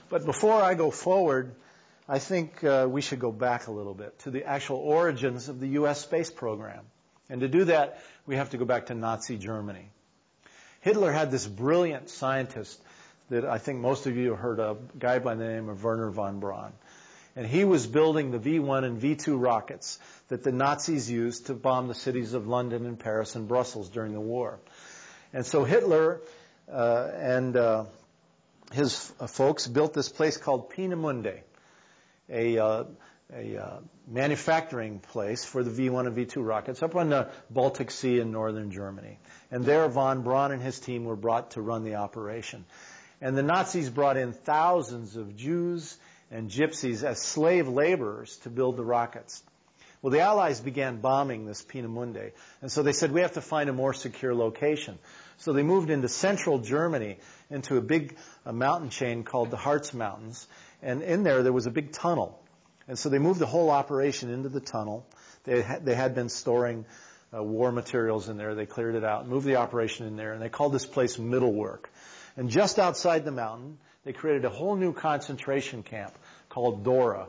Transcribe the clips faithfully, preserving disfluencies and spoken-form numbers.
But before I go forward, I think uh, we should go back a little bit to the actual origins of the U S space program. And to do that, we have to go back to Nazi Germany. Hitler had this brilliant scientist that I think most of you have heard of, a guy by the name of Wernher von Braun. And he was building the V one and V two rockets that the Nazis used to bomb the cities of London and Paris and Brussels during the war. And so Hitler uh, and uh, his uh, folks built this place called Peenemünde, a, uh, a uh, manufacturing place for the V one and V two rockets up on the Baltic Sea in northern Germany. And there von Braun and his team were brought to run the operation. And the Nazis brought in thousands of Jews and gypsies as slave laborers to build the rockets. Well, the Allies began bombing this Peenemünde, and so they said, we have to find a more secure location. So they moved into central Germany, into a big a mountain chain called the Harz Mountains, and in there there was a big tunnel. And so they moved the whole operation into the tunnel. They had, they had been storing uh, war materials in there. They cleared it out, moved the operation in there, and they called this place Mittelwerk. And just outside the mountain, they created a whole new concentration camp called Dora.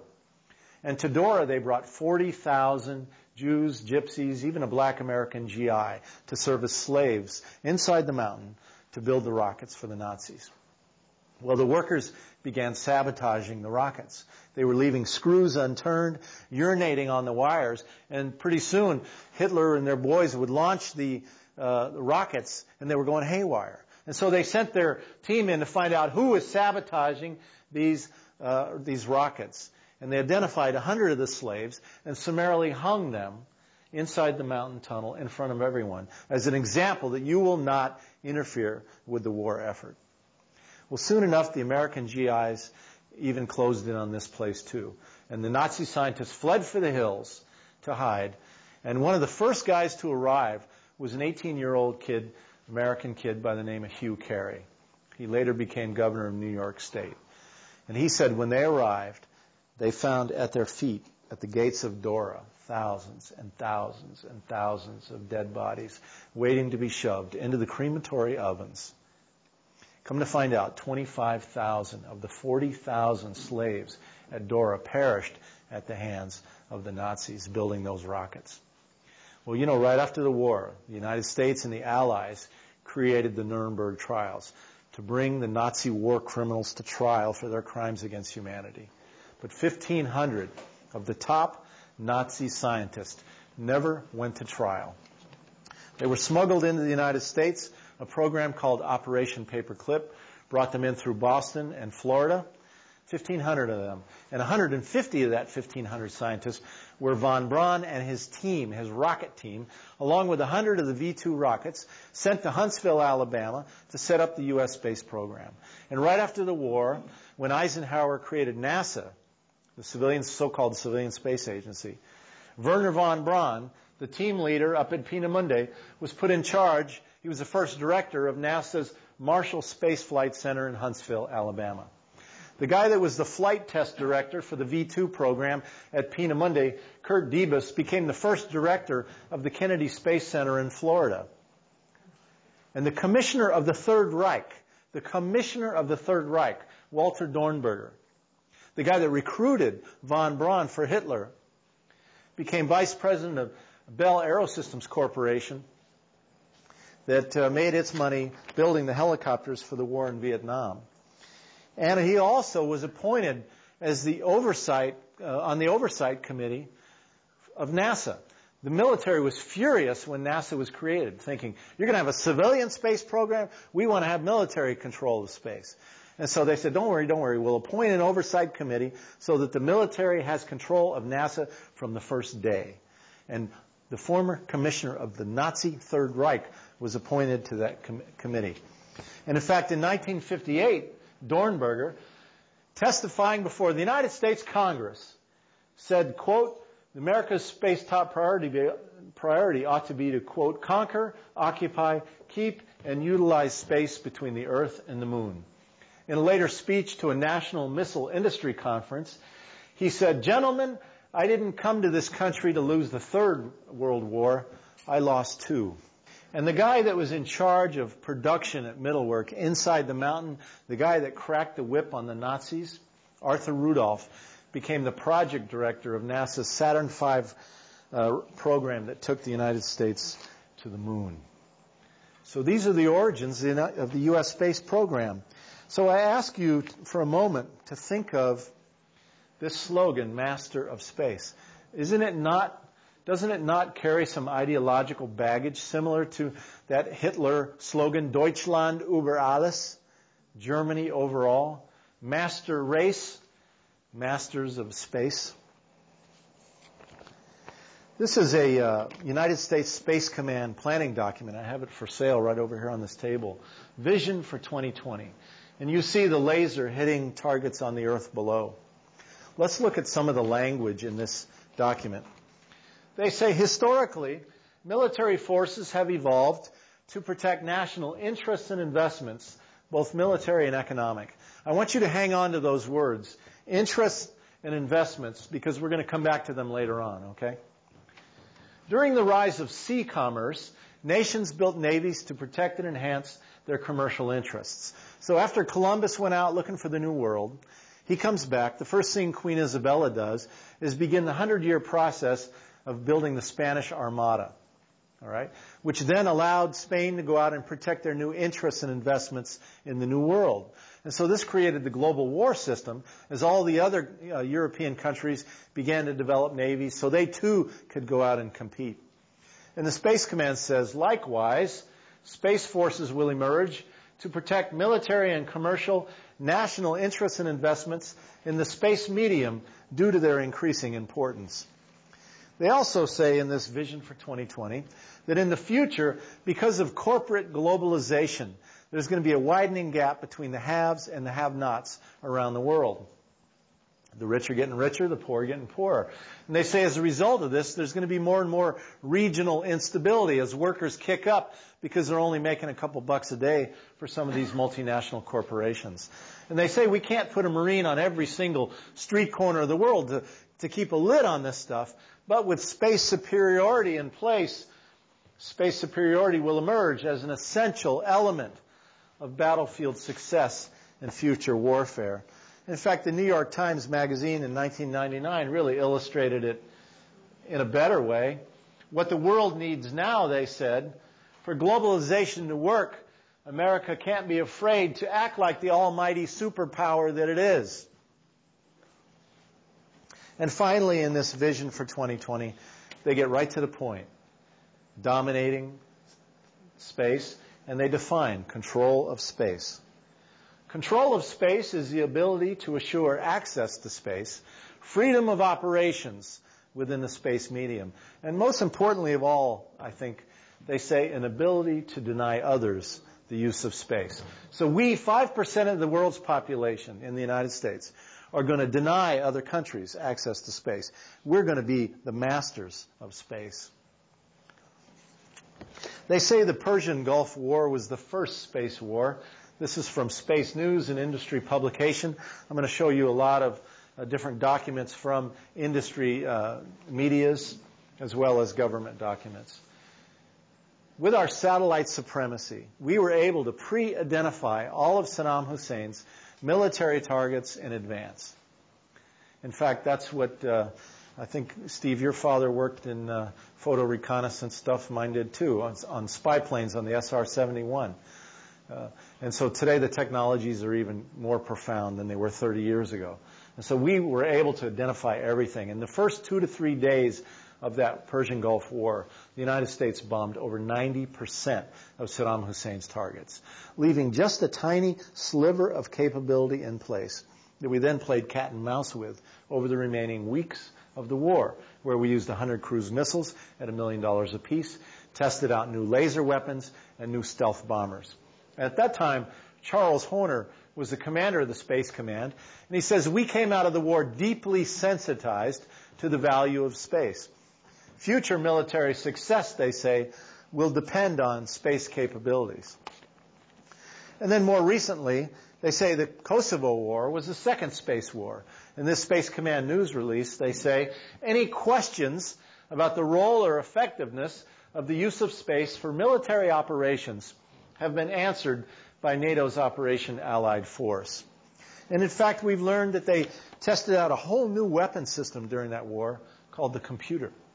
And to Dora, they brought forty thousand Jews, gypsies, even a black American G I to serve as slaves inside the mountain to build the rockets for the Nazis. Well, the workers began sabotaging the rockets. They were leaving screws unturned, urinating on the wires, and pretty soon Hitler and their boys would launch the, uh, the rockets, and they were going haywire. And so they sent their team in to find out who was sabotaging these, uh, these rockets. And they identified a hundred of the slaves and summarily hung them inside the mountain tunnel in front of everyone as an example that you will not interfere with the war effort. Well, soon enough, the American G Is even closed in on this place too. And the Nazi scientists fled for the hills to hide. And one of the first guys to arrive was an eighteen-year-old kid, American kid by the name of Hugh Carey. He later became governor of New York State. And he said when they arrived, they found at their feet, at the gates of Dora, thousands and thousands and thousands of dead bodies waiting to be shoved into the crematory ovens. Come to find out, twenty-five thousand of the forty thousand slaves at Dora perished at the hands of the Nazis building those rockets. Well, you know, right after the war, the United States and the Allies created the Nuremberg trials to bring the Nazi war criminals to trial for their crimes against humanity. But fifteen hundred of the top Nazi scientists never went to trial. They were smuggled into the United States. A program called Operation Paperclip brought them in through Boston and Florida. fifteen hundred of them. And one hundred fifty of that fifteen hundred scientists were von Braun and his team, his rocket team, along with one hundred of the V two rockets, sent to Huntsville, Alabama, to set up the U S space program. And right after the war, when Eisenhower created NASA, the civilian, so-called Civilian Space Agency, Wernher von Braun, the team leader up at Peenemünde, was put in charge. He was the first director of NASA's Marshall Space Flight Center in Huntsville, Alabama. The guy that was the flight test director for the V two program at Peenemünde, Kurt Debus, became the first director of the Kennedy Space Center in Florida. And the commissioner of the Third Reich, the commissioner of the Third Reich, Walter Dornberger, the guy that recruited von Braun for Hitler, became vice president of Bell Aerosystems Corporation that uh, made its money building the helicopters for the war in Vietnam. And he also was appointed as the oversight, uh, on the oversight committee of NASA. The military was furious when NASA was created, thinking, you're going to have a civilian space program? We want to have military control of space. And so they said, don't worry, don't worry. We'll appoint an oversight committee so that the military has control of NASA from the first day. And the former commissioner of the Nazi Third Reich was appointed to that com- committee. And in fact, in nineteen fifty-eight, Dornberger, testifying before the United States Congress, said, quote, America's space top priority, priority ought to be to, quote, conquer, occupy, keep, and utilize space between the Earth and the Moon. In a later speech to a national missile industry conference, he said, gentlemen, I didn't come to this country to lose the Third World War. I lost two. And the guy that was in charge of production at Mittelwerk inside the mountain, the guy that cracked the whip on the Nazis, Arthur Rudolph, became the project director of NASA's Saturn five uh, program that took the United States to the moon. So these are the origins of the U S space program. So I ask you for a moment to think of this slogan, Master of Space. Isn't it not, doesn't it not carry some ideological baggage similar to that Hitler slogan, Deutschland über alles, Germany over all, master race, masters of space? This is a uh, United States Space Command planning document. I have it for sale right over here on this table. Vision for twenty twenty. And you see the laser hitting targets on the Earth below. Let's look at some of the language in this document. They say, historically, military forces have evolved to protect national interests and investments, both military and economic. I want you to hang on to those words, interests and investments, because we're going to come back to them later on, okay? During the rise of sea commerce, nations built navies to protect and enhance their commercial interests. So after Columbus went out looking for the New World, he comes back. The first thing Queen Isabella does is begin the hundred-year process of building the Spanish Armada, all right, which then allowed Spain to go out and protect their new interests and investments in the New World. And so this created the global war system as all the other uh, European countries began to develop navies so they too could go out and compete. And the Space Command says, likewise, space forces will emerge to protect military and commercial national interests and investments in the space medium due to their increasing importance. They also say in this Vision for twenty twenty that in the future, because of corporate globalization, there's going to be a widening gap between the haves and the have-nots around the world. The rich are getting richer, the poor are getting poorer. And they say as a result of this, there's going to be more and more regional instability as workers kick up because they're only making a couple bucks a day for some of these multinational corporations. And they say we can't put a Marine on every single street corner of the world to, to keep a lid on this stuff, but with space superiority in place, space superiority will emerge as an essential element of battlefield success in future warfare. In fact, the New York Times Magazine in nineteen ninety-nine really illustrated it in a better way. What the world needs now, they said, for globalization to work, America can't be afraid to act like the almighty superpower that it is. And finally, in this Vision for twenty twenty, they get right to the point. Dominating space, and they define control of space. Control of space is the ability to assure access to space, freedom of operations within the space medium, and most importantly of all, I think, they say an ability to deny others the use of space. So we, five percent of the world's population in the United States, are going to deny other countries access to space. We're going to be the masters of space. They say the Persian Gulf War was the first space war. This is from Space News, an industry publication. I'm going to show you a lot of uh, different documents from industry uh, medias as well as government documents. With our satellite supremacy, we were able to pre-identify all of Saddam Hussein's military targets in advance. In fact, that's what uh, I think, Steve, your father worked in uh, photo reconnaissance stuff. Mine did too, on, on spy planes on the S R seventy-one. Uh, and so today the technologies are even more profound than they were thirty years ago. And so we were able to identify everything. In the first two to three days of that Persian Gulf War, the United States bombed over ninety percent of Saddam Hussein's targets, leaving just a tiny sliver of capability in place that we then played cat and mouse with over the remaining weeks of the war, where we used one hundred cruise missiles at a million dollars apiece, tested out new laser weapons and new stealth bombers. At that time, Charles Horner was the commander of the Space Command, and he says, we came out of the war deeply sensitized to the value of space. Future military success, they say, will depend on space capabilities. And then more recently, they say the Kosovo War was the second space war. In this Space Command news release, they say, any questions about the role or effectiveness of the use of space for military operations have been answered by NATO's Operation Allied Force. And in fact, we've learned that they tested out a whole new weapon system during that war called the computer.